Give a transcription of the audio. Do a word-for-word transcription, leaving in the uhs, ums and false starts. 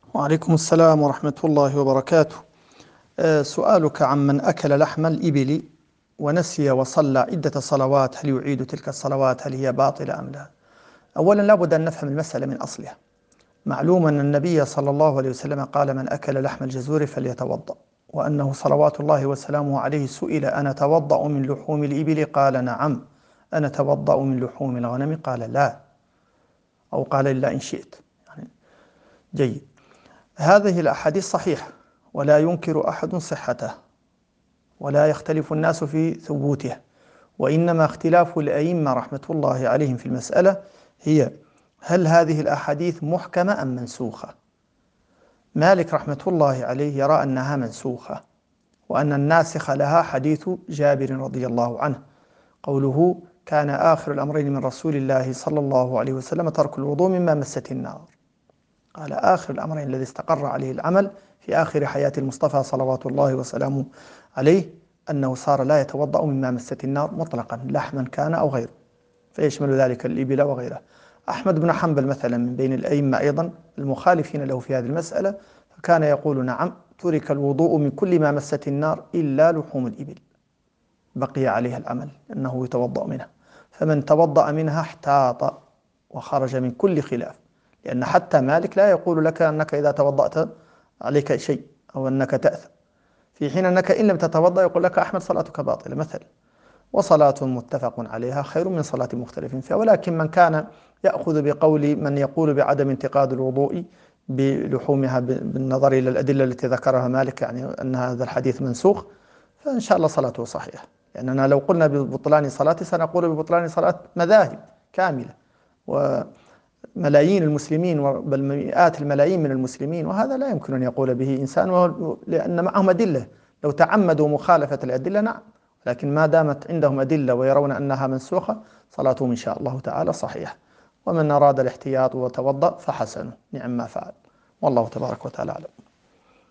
وعليكم السلام ورحمة الله وبركاته. آه، سؤالك عمن أكل لحم الإبل ونسي وصلى عدة صلوات، هل يعيد تلك الصلوات؟ هل هي باطلة أم لا؟ أولا لابد أن نفهم المسألة من أصلها. معلوم أن النبي صلى الله عليه وسلم قال: من أكل لحم الجزور فليتوضأ، وأنه صلوات الله وسلامه عليه سئل: أنا توضأ من لحوم الإبل؟ قال: نعم. أنا توضأ من لحوم الغنم؟ قال: لا، أو قال: إلا إن شئت. يعني جيد. هذه الأحاديث صحيحة ولا ينكر أحد صحته ولا يختلف الناس في ثبوتها، وإنما اختلاف الأئمة رحمة الله عليهم في المسألة هي: هل هذه الأحاديث محكمة أم منسوخة؟ مالك رحمة الله عليه يرى أنها منسوخة، وأن الناسخ لها حديث جابر رضي الله عنه، قوله: كان آخر الأمرين من رسول الله صلى الله عليه وسلم ترك الوضوء مما مست النار. قال: آخر الأمرين الذي استقر عليه العمل في آخر حياة المصطفى صلوات الله وسلامه عليه أنه صار لا يتوضأ مما مست النار مطلقا، لحما كان أو غيره، فيشمل ذلك الإبل وغيره. أحمد بن حنبل مثلا من بين الأئمة أيضا المخالفين له في هذه المسألة، فكان يقول: نعم، ترك الوضوء من كل ما مست النار إلا لحوم الإبل، بقي عليها العمل أنه يتوضأ منها، فمن توضأ منها احتاط وخرج من كل خلاف، لأن حتى مالك لا يقول لك أنك إذا توضأت عليك شيء أو أنك تأثم، في حين أنك إن لم تتوضأ يقول لك أحمد صلاتك باطلة مثلا. وصلاة متفق عليها خير من صلاة مختلف فيها. ولكن من كان يأخذ بقول من يقول بعدم انتقاد الوضوء بلحومها بالنظر إلى الأدلة التي ذكرها مالك، يعني أن هذا الحديث منسوخ، فإن شاء الله صلاته صحيحة، لأننا لو قلنا ببطلان صلاته سنقول ببطلان صلاة مذاهب كاملة وملايين المسلمين، بل مئات الملايين من المسلمين، وهذا لا يمكن أن يقول به إنسان، لأن معهم أدلة. لو تعمدوا مخالفة الأدلة نعم، لكن ما دامت عندهم أدلة ويرون أنها منسوخة صلاتهم إن شاء الله تعالى صحيحة. ومن أراد الاحتياط وتوضأ فحسنه، نعم ما فعل، والله تبارك وتعالى أعلم.